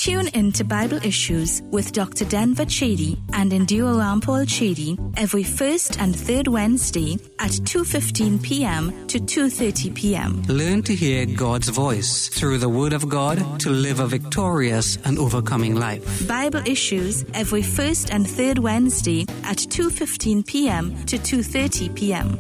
Tune in to Bible Issues with Dr. Denver Chedi and Indira Rampal Chedi every first and third Wednesday at 2:15 p.m. to 2:30 p.m. Learn to hear God's voice through the Word of God to live a victorious and overcoming life. Bible Issues every first and third Wednesday at 2:15 p.m. to 2:30 p.m.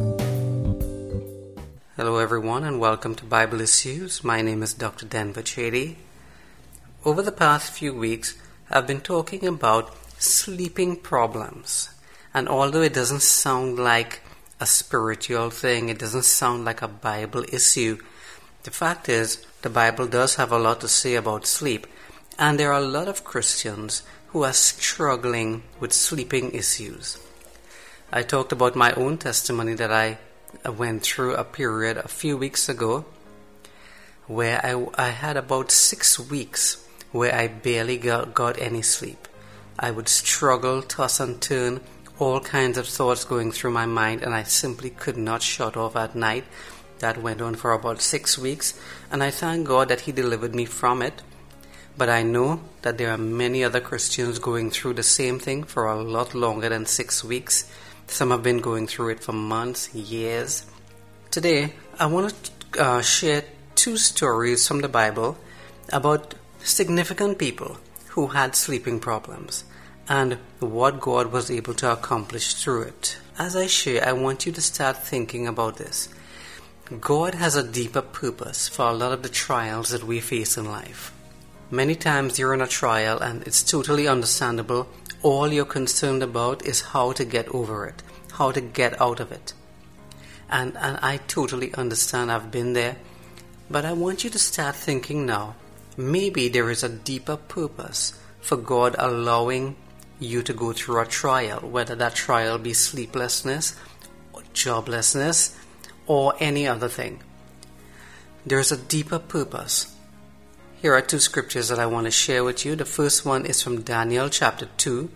Hello everyone and welcome to Bible Issues. My name is Dr. Denver Chedi. Over the past few weeks, I've been talking about sleeping problems. And although it doesn't sound like a spiritual thing, it doesn't sound like a Bible issue, the fact is, the Bible does have a lot to say about sleep. And there are a lot of Christians who are struggling with sleeping issues. I talked about my own testimony that I went through a period a few weeks ago where I had about 6 weeks where I barely got any sleep. I would struggle, toss and turn, all kinds of thoughts going through my mind, and I simply could not shut off at night. That went on for about 6 weeks, and I thank God that He delivered me from it. But I know that there are many other Christians going through the same thing for a lot longer than 6 weeks. Some have been going through it for months, years. Today, I want to share 2 stories from the Bible about significant people who had sleeping problems and what God was able to accomplish through it. As I share, I want you to start thinking about this. God has a deeper purpose for a lot of the trials that we face in life. Many times you're in a trial and it's totally understandable. All you're concerned about is how to get over it, how to get out of it. And I totally understand. I've been there. But I want you to start thinking now. Maybe there is a deeper purpose for God allowing you to go through a trial, whether that trial be sleeplessness, or joblessness, or any other thing. There is a deeper purpose. Here are 2 scriptures that I want to share with you. The first one is from Daniel chapter 2.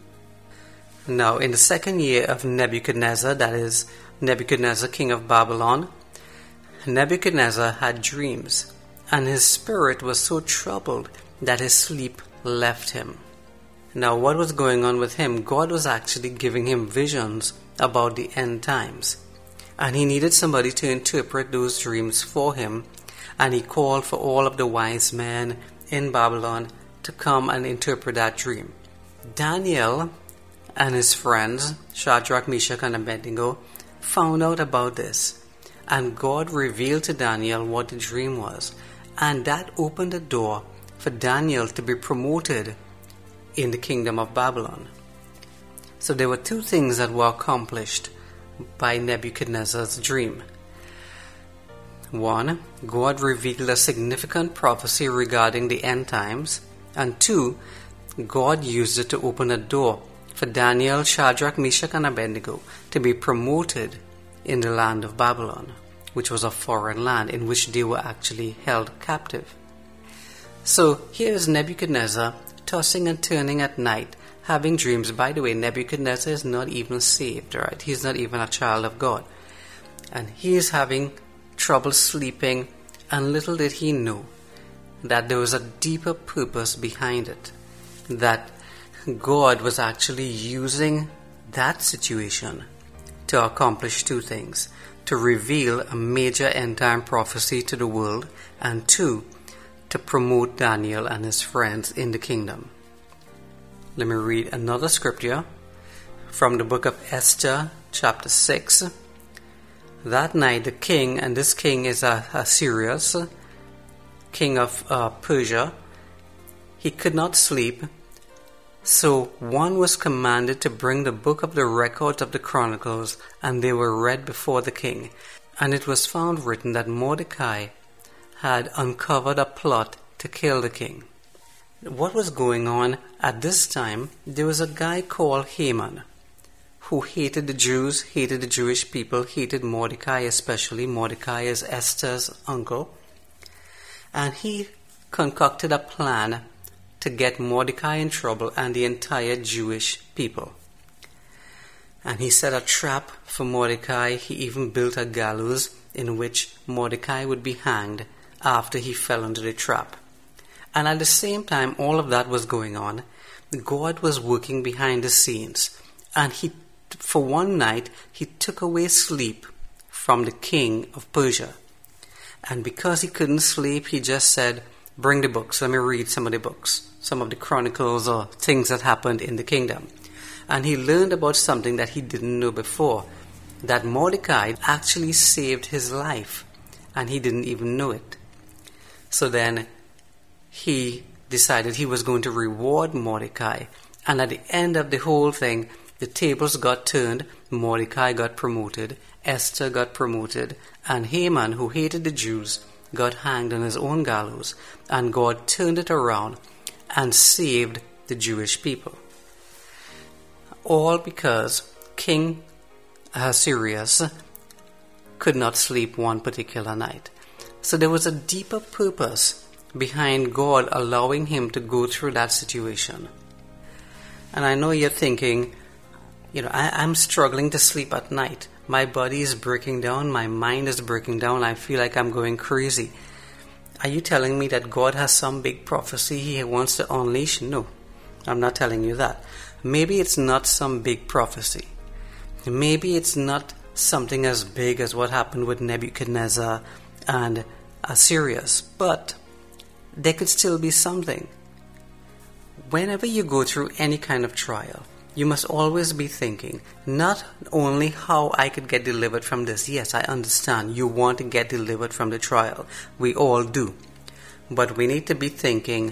Now, in the 2nd year of Nebuchadnezzar, that is Nebuchadnezzar, king of Babylon, Nebuchadnezzar had dreams, and his spirit was so troubled that his sleep left him. Now, what was going on with him? God was actually giving him visions about the end times, and he needed somebody to interpret those dreams for him, and he called for all of the wise men in Babylon to come and interpret that dream. Daniel and his friends, Shadrach, Meshach, and Abednego, found out about this, and God revealed to Daniel what the dream was, and that opened the door for Daniel to be promoted in the kingdom of Babylon. So there were 2 things that were accomplished by Nebuchadnezzar's dream. 1, God revealed a significant prophecy regarding the end times, and 2, God used it to open a door for Daniel, Shadrach, Meshach, and Abednego to be promoted in the land of Babylon, which was a foreign land in which they were actually held captive. So here is Nebuchadnezzar tossing and turning at night, having dreams. By the way, Nebuchadnezzar is not even saved, right? He's not even a child of God. And he is having trouble sleeping, and little did he know that there was a deeper purpose behind it, that God was actually using that situation to accomplish 2 things: to reveal a major end-time prophecy to the world, and 2, to promote Daniel and his friends in the kingdom. Let me read another scripture from the book of Esther, chapter 6. That night the king, and this king is Ahasuerus, king of Persia, he could not sleep. So one was commanded to bring the book of the records of the Chronicles, and they were read before the king. And it was found written that Mordecai had uncovered a plot to kill the king. What was going on at this time? There was a guy called Haman who hated the Jews, hated the Jewish people, hated Mordecai especially. Mordecai is Esther's uncle. And he concocted a plan to get Mordecai in trouble and the entire Jewish people. And he set a trap for Mordecai. He even built a gallows in which Mordecai would be hanged after he fell into the trap. And at the same time all of that was going on, God was working behind the scenes. And for one night, he took away sleep from the king of Persia. And because he couldn't sleep, he just said, bring the books, let me read some of the books, some of the chronicles or things that happened in the kingdom. And he learned about something that he didn't know before, that Mordecai actually saved his life, and he didn't even know it. So then he decided he was going to reward Mordecai. And at the end of the whole thing, the tables got turned, Mordecai got promoted, Esther got promoted, and Haman, who hated the Jews, got hanged on his own gallows, and God turned it around and saved the Jewish people. All because King Ahasuerus could not sleep one particular night. So there was a deeper purpose behind God allowing him to go through that situation. And I know you're thinking, I'm struggling to sleep at night. My body is breaking down. My mind is breaking down. I feel like I'm going crazy. Are you telling me that God has some big prophecy he wants to unleash? No, I'm not telling you that. Maybe it's not some big prophecy. Maybe it's not something as big as what happened with Nebuchadnezzar and Assyrius, but there could still be something. Whenever you go through any kind of trial, you must always be thinking, not only how I could get delivered from this. Yes, I understand you want to get delivered from the trial. We all do. But we need to be thinking,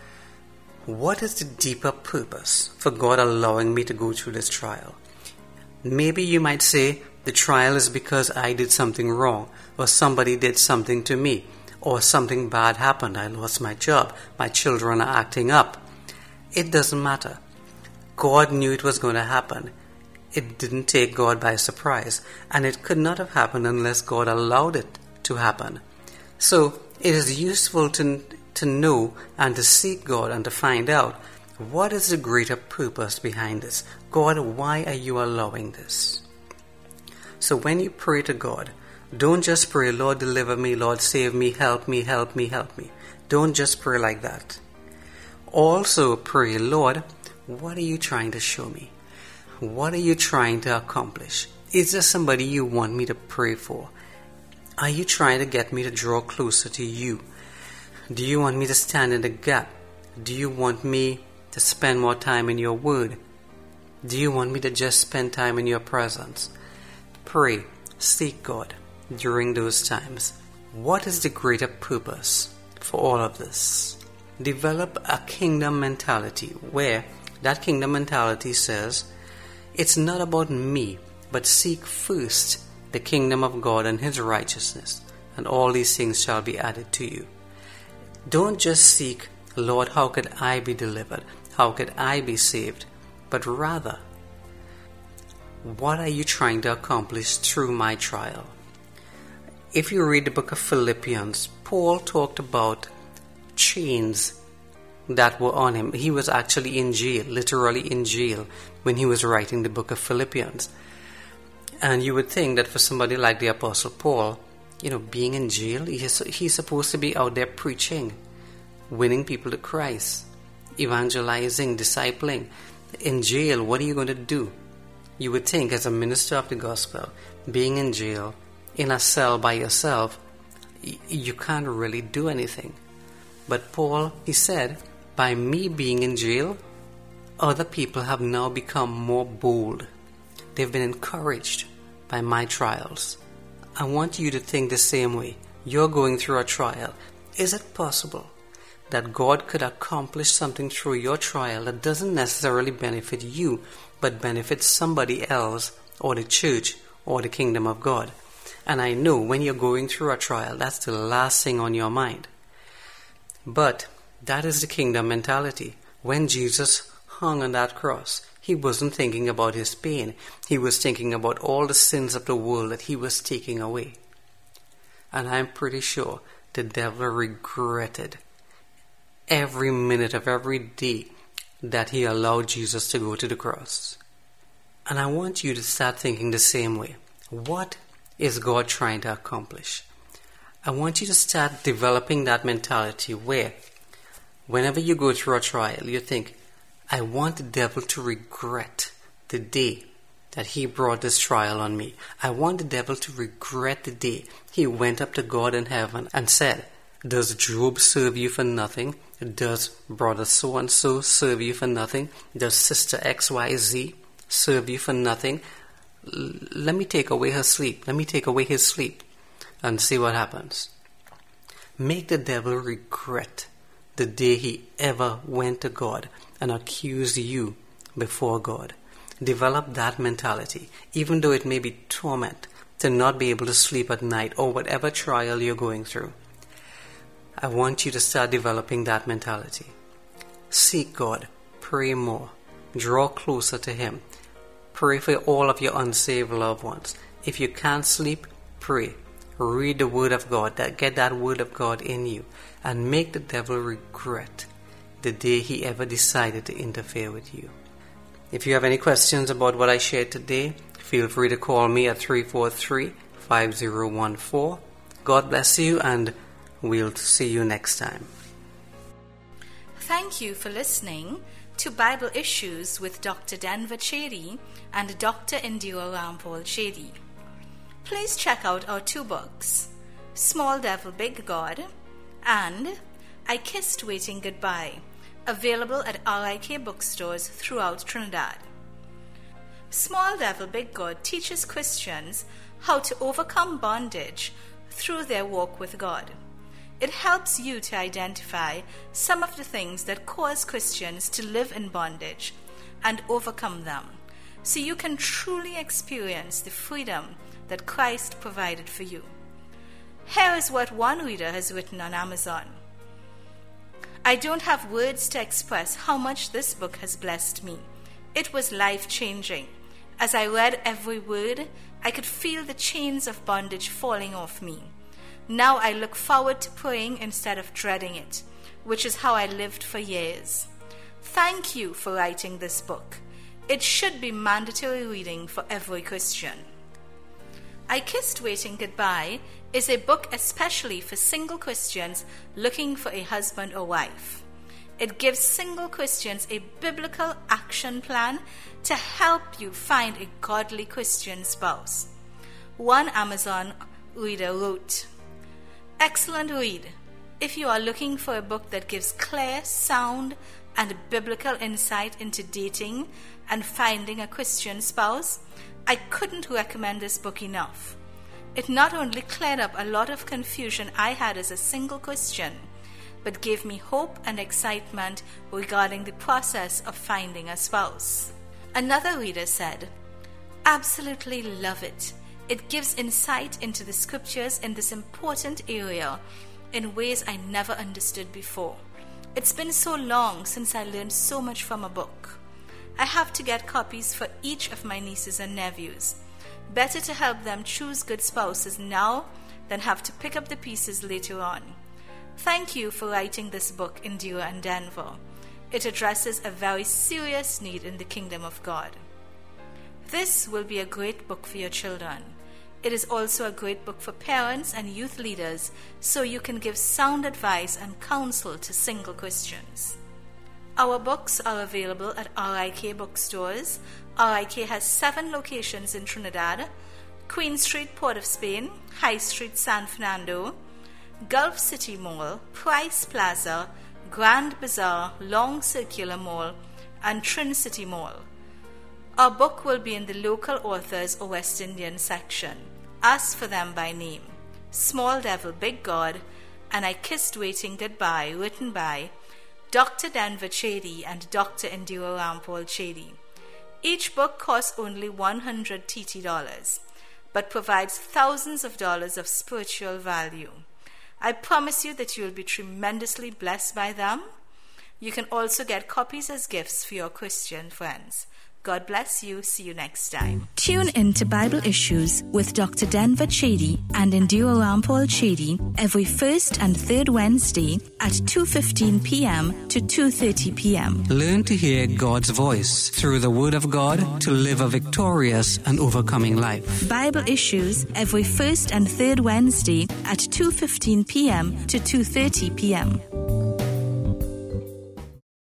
what is the deeper purpose for God allowing me to go through this trial? Maybe you might say, the trial is because I did something wrong, or somebody did something to me, or something bad happened. I lost my job. My children are acting up. It doesn't matter. God knew it was going to happen. It didn't take God by surprise, and it could not have happened unless God allowed it to happen. So it is useful to know and to seek God and to find out, what is the greater purpose behind this? God, why are you allowing this? So when you pray to God, don't just pray, Lord, deliver me, Lord, save me, help me, help me, help me. Don't just pray like that. Also pray, Lord, what are you trying to show me? What are you trying to accomplish? Is there somebody you want me to pray for? Are you trying to get me to draw closer to you? Do you want me to stand in the gap? Do you want me to spend more time in your word? Do you want me to just spend time in your presence? Pray, seek God during those times. What is the greater purpose for all of this? Develop a kingdom mentality where that kingdom mentality says, it's not about me, but seek first the kingdom of God and his righteousness, and all these things shall be added to you. Don't just seek, Lord, how could I be delivered? How could I be saved? But rather, what are you trying to accomplish through my trial? If you read the book of Philippians, Paul talked about chains that were on him. He was actually in jail, literally in jail, when he was writing the book of Philippians. And you would think that for somebody like the Apostle Paul, being in jail, he's supposed to be out there preaching, winning people to Christ, evangelizing, discipling. In jail, what are you going to do? You would think, as a minister of the gospel, being in jail, in a cell by yourself, you can't really do anything. But Paul, he said, by me being in jail, other people have now become more bold. They've been encouraged by my trials. I want you to think the same way. You're going through a trial. Is it possible that God could accomplish something through your trial that doesn't necessarily benefit you, but benefits somebody else, or the church, or the kingdom of God? And I know when you're going through a trial, that's the last thing on your mind. But that is the kingdom mentality. When Jesus hung on that cross, he wasn't thinking about his pain. He was thinking about all the sins of the world that he was taking away. And I'm pretty sure the devil regretted every minute of every day that he allowed Jesus to go to the cross. And I want you to start thinking the same way. What is God trying to accomplish? I want you to start developing that mentality where Whenever you go through a trial, you think, I want the devil to regret the day that he brought this trial on me. I want the devil to regret the day he went up to God in heaven and said, does Job serve you for nothing? Does brother so-and-so serve you for nothing? Does sister XYZ serve you for nothing? Let me take away her sleep. Let me take away his sleep and see what happens. Make the devil regret the day he ever went to God and accused you before God. Develop that mentality, even though it may be torment to not be able to sleep at night or whatever trial you're going through. I want you to start developing that mentality. Seek God. Pray more. Draw closer to Him. Pray for all of your unsaved loved ones. If you can't sleep, pray. Read the Word of God. Get that Word of God in you. And make the devil regret the day he ever decided to interfere with you. If you have any questions about what I shared today, feel free to call me at 343-5014. God bless you, and we'll see you next time. Thank you for listening to Bible Issues with Dr. Denver Chedi and Dr. Indira Rampal Chedi. Please check out our 2 books, Small Devil Big God and I Kissed Waiting Goodbye, available at RIK bookstores throughout Trinidad. Small Devil Big God teaches Christians how to overcome bondage through their walk with God. It helps you to identify some of the things that cause Christians to live in bondage and overcome them, so you can truly experience the freedom that Christ provided for you. Here is what one reader has written on Amazon. I don't have words to express how much this book has blessed me. It was life-changing. As I read every word, I could feel the chains of bondage falling off me. Now I look forward to praying instead of dreading it, which is how I lived for years. Thank you for writing this book. It should be mandatory reading for every Christian. I Kissed Waiting Goodbye is a book especially for single Christians looking for a husband or wife. It gives single Christians a biblical action plan to help you find a godly Christian spouse. One Amazon reader wrote, excellent read. If you are looking for a book that gives clear, sound, and biblical insight into dating and finding a Christian spouse, I couldn't recommend this book enough. It not only cleared up a lot of confusion I had as a single Christian, but gave me hope and excitement regarding the process of finding a spouse. Another reader said, absolutely love it. It gives insight into the scriptures in this important area in ways I never understood before. It's been so long since I learned so much from a book. I have to get copies for each of my nieces and nephews. Better to help them choose good spouses now than have to pick up the pieces later on. Thank you for writing this book, Indira and Denver. It addresses a very serious need in the kingdom of God. This will be a great book for your children. It is also a great book for parents and youth leaders, so you can give sound advice and counsel to single Christians. Our books are available at RIK bookstores. RIK has 7 locations in Trinidad: Queen Street, Port of Spain; High Street, San Fernando; Gulf City Mall; Price Plaza; Grand Bazaar, Long Circular Mall, and Trin City Mall. Our book will be in the local authors or West Indian section. Ask for them by name. Small Devil Big God and I Kissed Waiting Goodbye, written by Dr. Denver Chedi and Dr. Indira Rampal Chedi. Each book costs only $100 TT, but provides thousands of dollars of spiritual value. I promise you that you will be tremendously blessed by them. You can also get copies as gifts for your Christian friends. God bless you. See you next time. Tune in to Bible Issues with Dr. Denver Chedi and Indira Rampal Chedi every first and third Wednesday at 2:15 p.m. to 2:30 p.m. Learn to hear God's voice through the Word of God to live a victorious and overcoming life. Bible Issues every first and third Wednesday at 2:15 p.m. to 2:30 p.m.